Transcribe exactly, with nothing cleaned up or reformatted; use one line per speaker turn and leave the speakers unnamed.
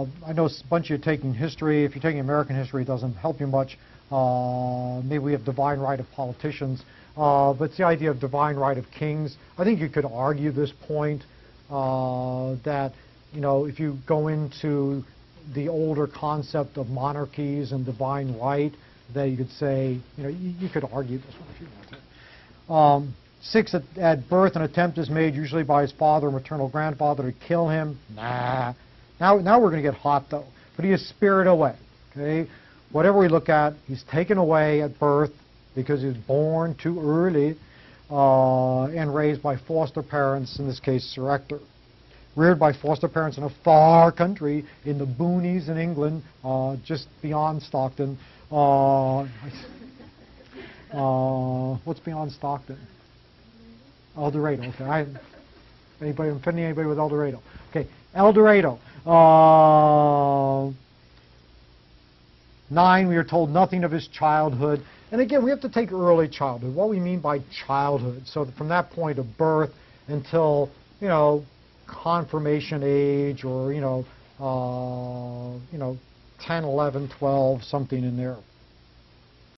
I know a bunch of you are taking history. If you're taking American history, it doesn't help you much. Uh, maybe we have divine right of politicians. Uh, but it's the idea of divine right of kings. I think you could argue this point uh, that, you know, if you go into the older concept of monarchies and divine right, that you could say, you know, you, you could argue this one if you want to. Um, six, at, at birth, an attempt is made, usually by his father or maternal grandfather, to kill him. Nah. Now, now we're going to get hot, though. But he is spirited away. Okay? Whatever we look at, he's taken away at birth because he was born too early uh, and raised by foster parents, in this case, Sir Ector. Reared by foster parents in a far country in the boonies in England, uh, just beyond Stockton. Uh, uh, what's beyond Stockton? El Dorado. Okay. I, anybody? I'm offending anybody with El Dorado? Okay. El Dorado. Uh, nine. We are told nothing of his childhood. And again, we have to take early childhood. What we mean by childhood. So from that point of birth until, you know, confirmation age, or, you know, uh, you know, ten, eleven, twelve, something in there.